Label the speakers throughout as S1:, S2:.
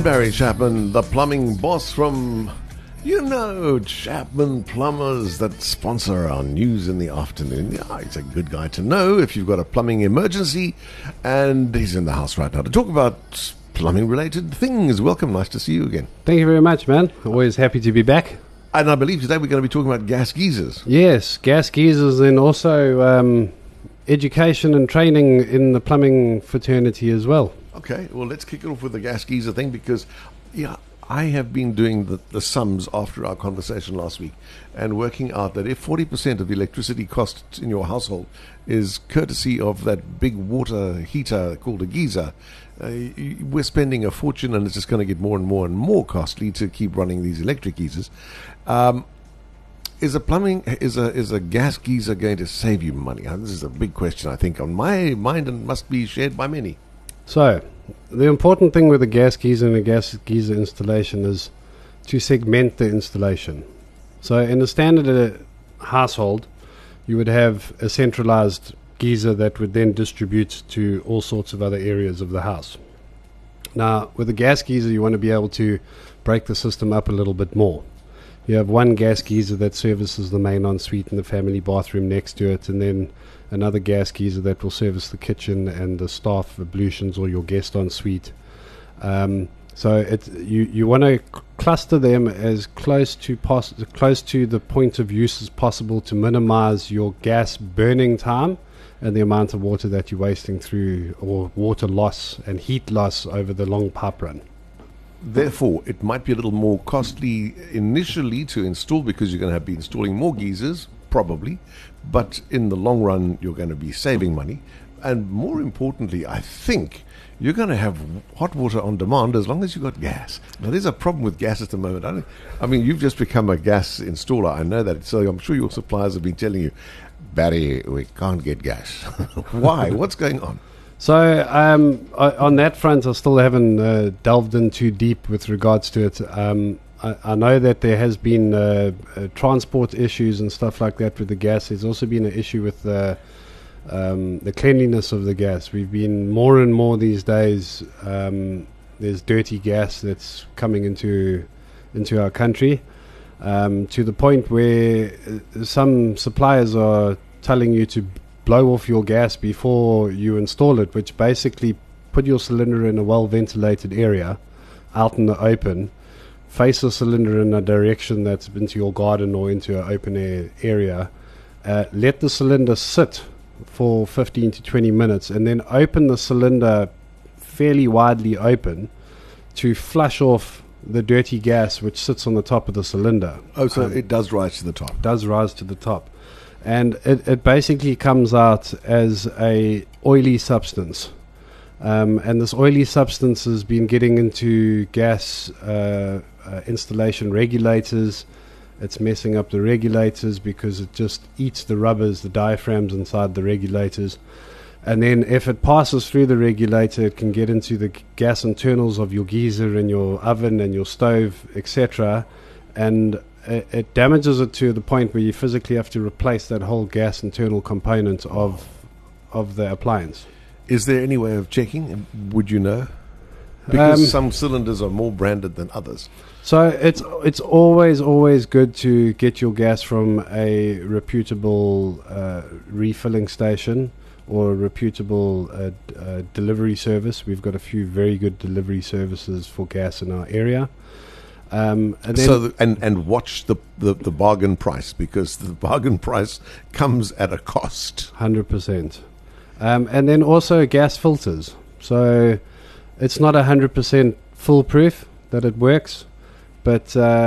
S1: Barry Chapman, the plumbing boss from, Chapman Plumbers that sponsor our news in the afternoon. Yeah, he's a good guy to know if you've got a plumbing emergency, and he's in the house right now to talk about plumbing-related things. Welcome, nice to see you again.
S2: Thank you very much, man. Always happy to be back.
S1: And I believe today we're going to be talking about gas geysers.
S2: Yes, gas geysers, and also education and training in the plumbing fraternity as well.
S1: Okay, well, let's kick it off with the gas geyser thing because, I have been doing the sums after our conversation last week and working out that if 40% of the electricity costs in your household is courtesy of that big water heater called a geyser, we're spending a fortune, and it's just going to get more and more costly to keep running these electric geysers. Is a gas geyser going to save you money? This is a big question, I think, on my mind, and must be shared by many.
S2: So, the important thing with a gas geyser and a gas geyser installation is to segment the installation. So, in a standard household, you would have a centralized geyser that would then distribute to all sorts of other areas of the house. Now, with a gas geyser, you want to be able to break the system up a little bit more. You have one gas geyser that services the main ensuite and the family bathroom next to it, and then another gas geyser that will service the kitchen and the staff ablutions or your guest ensuite. So you want to cluster them as close to the point of use as possible to minimize your gas burning time and the amount of water that you're wasting through, or water loss and heat loss over the long pipe run.
S1: Therefore, it might be a little more costly initially to install because you're going to be installing more geysers, probably, but in the long run, you're going to be saving money. And more importantly, I think you're going to have hot water on demand as long as you've got gas. Now, there's a problem with gas at the moment. I mean, you've just become a gas installer. I know that. So I'm sure your suppliers have been telling you, Barry, we can't get gas. Why? What's going on?
S2: So on that front, I still haven't delved in too deep with regards to it. I know that there has been transport issues and stuff like that with the gas. There's also been an issue with the cleanliness of the gas. We've been more and more these days. There's dirty gas that's coming into our country, to the point where some suppliers are telling you to blow off your gas before you install it, which basically put your cylinder in a well-ventilated area out in the open, face the cylinder in a direction that's into your garden or into an open air area, let the cylinder sit for 15 to 20 minutes, and then open the cylinder fairly widely open to flush off the dirty gas which sits on the top of the cylinder.
S1: Oh, so it does rise to the top.
S2: Does rise to the top. And it basically comes out as a oily substance. And this oily substance has been getting into gas installation regulators. It's messing up the regulators because it just eats the rubbers, the diaphragms inside the regulators. And then if it passes through the regulator, it can get into the gas internals of your geyser and your oven and your stove, etc. And it damages it to the point where you physically have to replace that whole gas internal component of the appliance.
S1: Is there any way of checking? Would you know? Because some cylinders are more branded than others.
S2: So it's always good to get your gas from a reputable refilling station or a reputable delivery service. We've got a few very good delivery services for gas in our area. And watch the bargain price, because the bargain price comes at a cost. 100%. And then also gas filters. So it's not 100% foolproof that it works, but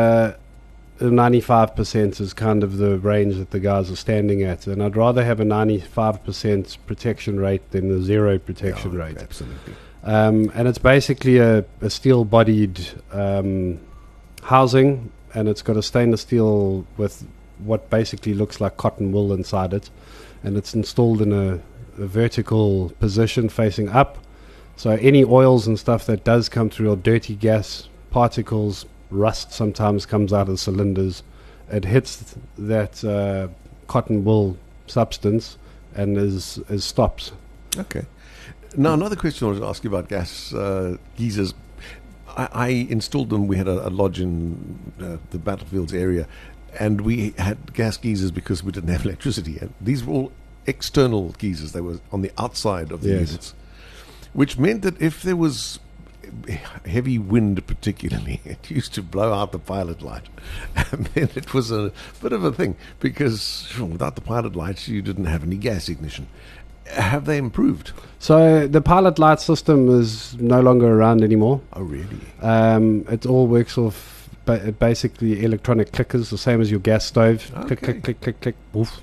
S2: 95% is kind of the range that the guys are standing at. And I'd rather have a 95% protection rate than a zero protection rate.
S1: Absolutely.
S2: And it's basically a steel-bodied housing, and it's got a stainless steel with what basically looks like cotton wool inside it, and it's installed in a vertical position facing up, so any oils and stuff that does come through, or dirty gas particles, rust sometimes comes out of the cylinders, it hits that cotton wool substance and is stops.
S1: Okay. Now, another question I wanted to ask you about gas geysers. I installed them. We had a lodge in the Battlefields area, and we had gas geysers because we didn't have electricity. And these were all external geysers. They were on the outside of the units, which meant that if there was heavy wind particularly, it used to blow out the pilot light. And then it was a bit of a thing because without the pilot lights, you didn't have any gas ignition. Have they improved?
S2: So the pilot light system is no longer around anymore.
S1: Oh, really?
S2: It all works off basically electronic clickers, the same as your gas stove.
S1: Okay.
S2: Click, click, click, click, click. Woof.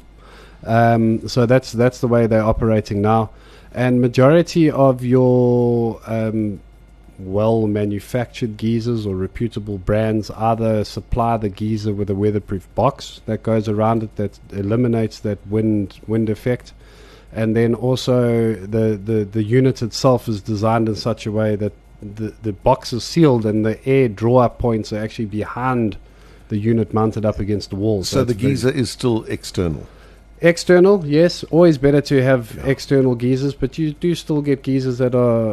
S2: So that's the way they're operating now. And majority of your well-manufactured geysers or reputable brands either supply the geyser with a weatherproof box that goes around it that eliminates that wind effect. And then also the unit itself is designed in such a way that the box is sealed and the air draw-up points are actually behind the unit mounted up against the wall.
S1: So the geyser is still external?
S2: External, yes. Always better to have external geysers, but you do still get geysers that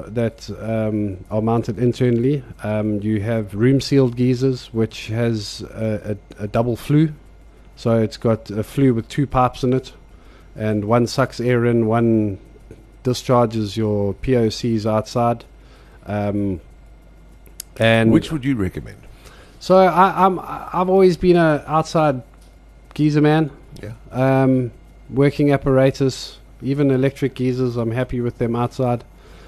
S2: are mounted internally. You have room-sealed geysers, which has a double flue. So it's got a flue with two pipes in it. And one sucks air in, one discharges your POCs outside. And
S1: which would you recommend?
S2: So I've always been a outside geyser man.
S1: Yeah.
S2: Working apparatus, even electric geysers, I'm happy with them outside.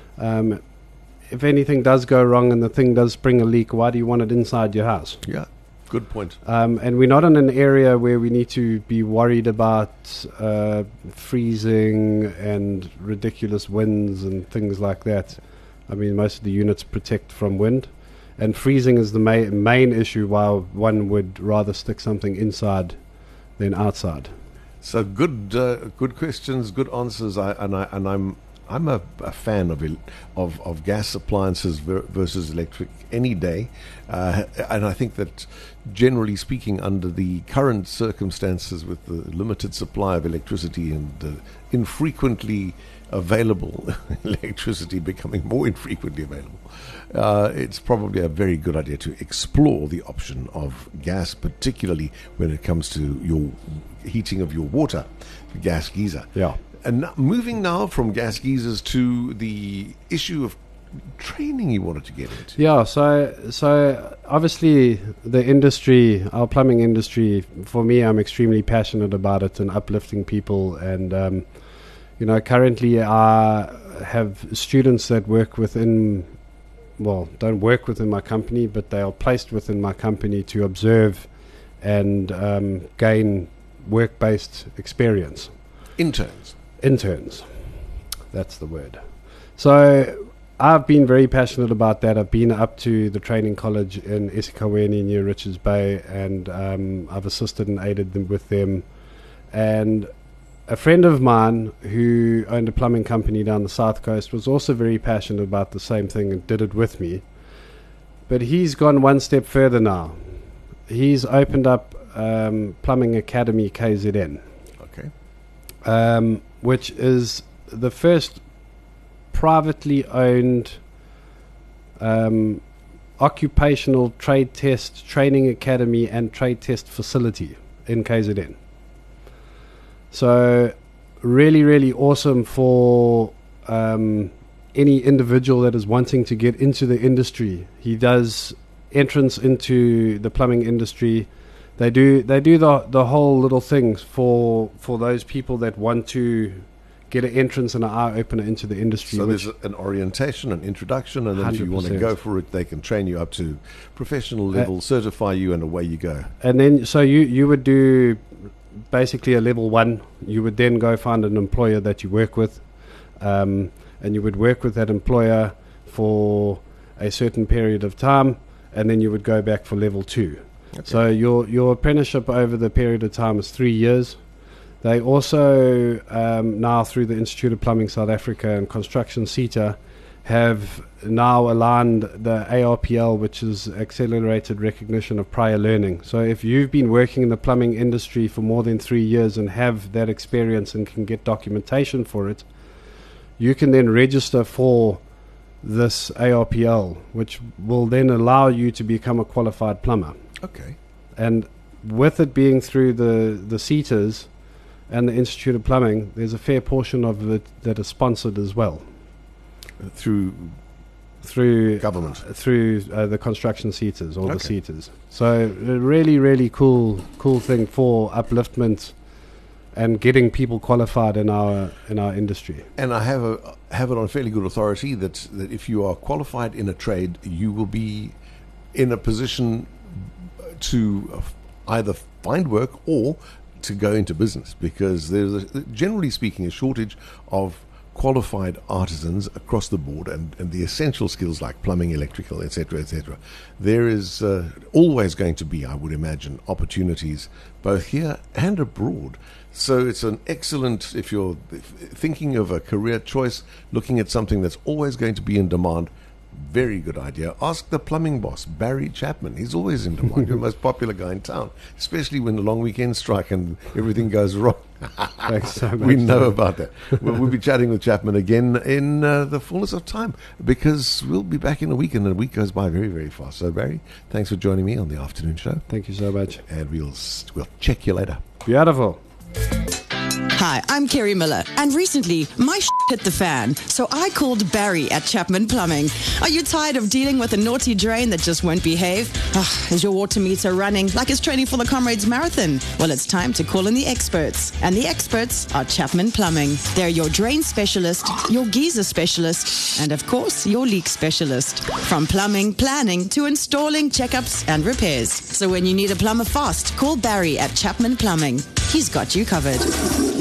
S2: If anything does go wrong and the thing does spring a leak, why do you want it inside your house?
S1: Yeah. Good point.
S2: And we're not in an area where we need to be worried about freezing and ridiculous winds and things like that. I mean, most of the units protect from wind. And freezing is the main issue why one would rather stick something inside than outside.
S1: So good questions, good answers. I'm a fan of gas appliances versus electric any day, and I think that generally speaking, under the current circumstances with the limited supply of electricity and infrequently available electricity becoming more infrequently available, it's probably a very good idea to explore the option of gas, particularly when it comes to your heating of your water, gas geyser.
S2: Yeah.
S1: And moving now from gas geysers to the issue of training you wanted to get into.
S2: Yeah, so obviously the industry, our plumbing industry, for me, I'm extremely passionate about it and uplifting people. And, currently I have students that work within, don't work within my company, but they are placed within my company to observe and gain work-based experience. Interns, that's the word. So I've been very passionate about that. I've been up to the training college in eSeKaweni near Richards Bay, and I've assisted and aided them with them. And a friend of mine who owned a plumbing company down the south coast was also very passionate about the same thing and did it with me. But he's gone one step further now. He's opened up Plumbing Academy KZN.
S1: Okay.
S2: Which is the first privately owned occupational trade test training academy and trade test facility in KZN. So really, really awesome for any individual that is wanting to get into the industry. He does entrance into the plumbing industry. They do the whole little things for those people that want to get an entrance and an eye opener into the industry.
S1: So there's an orientation, an introduction, and then if you want to go for it, they can train you up to professional level, certify you, and away you go.
S2: And then, so you would do basically a level 1. You would then go find an employer that you work with, and you would work with that employer for a certain period of time, and then you would go back for level 2. Okay. So your apprenticeship over the period of time is 3 years. They also, now through the Institute of Plumbing South Africa and Construction CETA, have now aligned the ARPL, which is Accelerated Recognition of Prior Learning. So if you've been working in the plumbing industry for more than 3 years and have that experience and can get documentation for it, you can then register for this ARPL, which will then allow you to become a qualified plumber.
S1: Okay.
S2: And with it being through the CETAs and the Institute of Plumbing, there's a fair portion of it that is sponsored as well.
S1: Through government?
S2: Through the construction CETAs or the
S1: Okay.
S2: CETAs. So a really, really cool thing for upliftment and getting people qualified in our industry.
S1: And I have it on fairly good authority that if you are qualified in a trade, you will be in a position to either find work or to go into business, because there's generally speaking a shortage of qualified artisans across the board, and the essential skills like plumbing, electrical, etc., etc. There is always going to be, I would imagine, opportunities both here and abroad. So it's an excellent, if you're thinking of a career choice, looking at something that's always going to be in demand, very good idea. Ask the plumbing boss, Barry Chapman. He's always in demand. You're the most popular guy in town, especially when the long weekends strike and everything goes wrong.
S2: Thanks so much.
S1: We know about that. We'll be chatting with Chapman again in the fullness of time, because we'll be back in a week, and the week goes by very, very fast. So, Barry, thanks for joining me on the afternoon show.
S2: Thank you so much.
S1: And we'll check you later.
S2: Beautiful.
S3: Hi, I'm Kerry Miller, and recently my hit the fan, so I called Barry at Chapman Plumbing. Are you tired of dealing with a naughty drain that just won't behave? Is your water meter running like it's training for the Comrades Marathon? Well, it's time to call in the experts, and the experts are Chapman Plumbing. They're your drain specialist, your geyser specialist, and of course, your leak specialist. From plumbing, planning, to installing, checkups, and repairs. So when you need a plumber fast, call Barry at Chapman Plumbing. He's got you covered.